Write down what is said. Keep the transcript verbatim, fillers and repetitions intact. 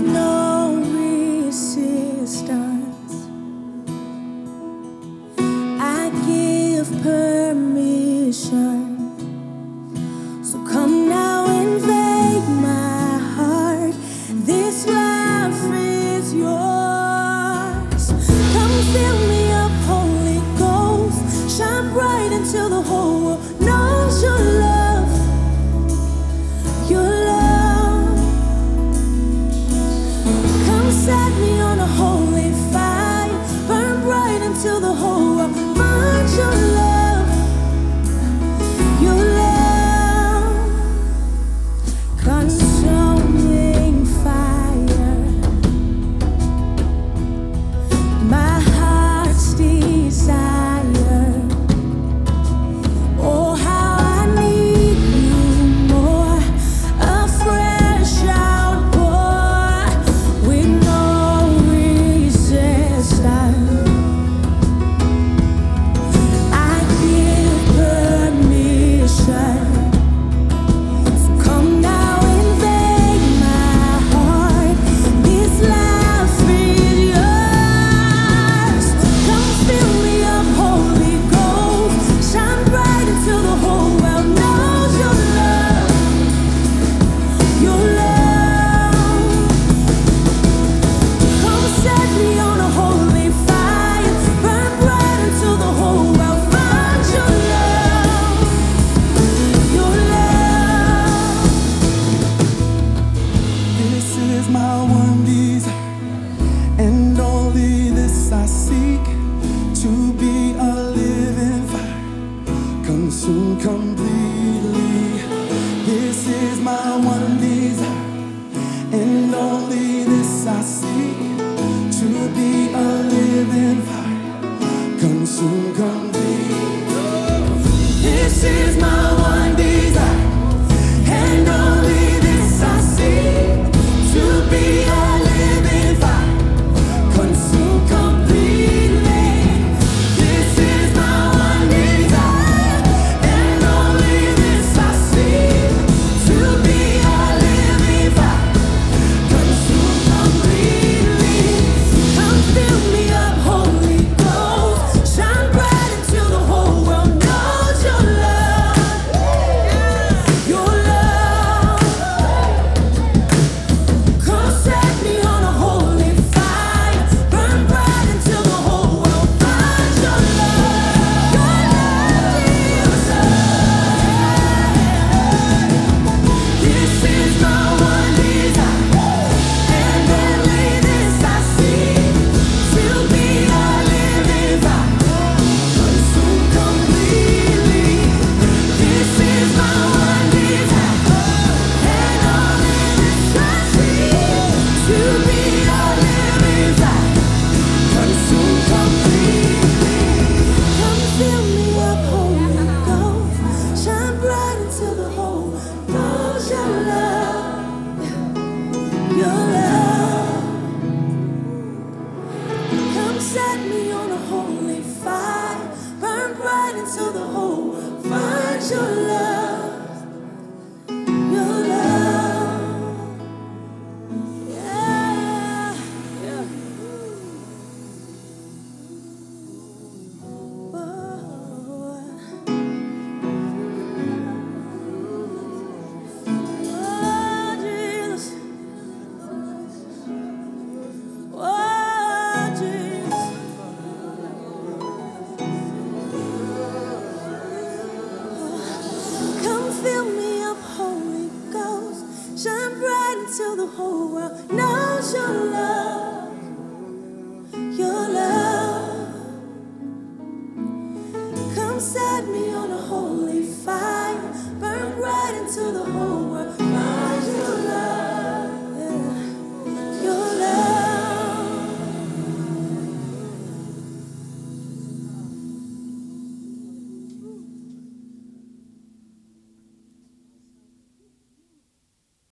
no resistance. I give permission. So come now, invade my heart. This life is yours. Come fill me up, Holy Ghost. Shine bright until the whole world knows your love. Your love. Come set me on a holy fire. Burn bright until the whole world finds your love. Your love. Consuming fire. My heart's desire. Oh, how I need you more. A fresh outpour with no resistance. I give permission. So come now, invade my heart. This life is yours. Come fill me up, Holy Ghost. Shine bright until the whole world knows your love. Your love. Come set me on a holy fire. Burn bright until the whole world finds your love. Your love. This is my one desire, and only this I seek, to be a living fire, consumed completely. This is my one desire, and only this I seek, to be a living fire, consumed completely. This is my one desire, and only this I seek, to be a living fire, consumed completely. This is my one desire, and only this I seek, to be a living fire, consumed completely. Come fill me up, Holy Ghost. Shine bright until the whole world knows your love. Your love. Come set me on a holy fire. Burn bright until the whole world finds your love. Your love, Jesus. This is my one desire, and only this I seek, to be a living fire, consumed completely. This is my one desire, and only this I seek, to be a living fire, consumed completely. Come fill me up, Holy Ghost. Shine bright until the whole knows your love. Your love. Come set me on a holy fire. Burn bright until the whole finds your love. Your love. Yeah. Yeah. Oh, Jesus. Oh, Jesus. Come fill me up, Holy Ghost. Shine bright until the whole world knows your love.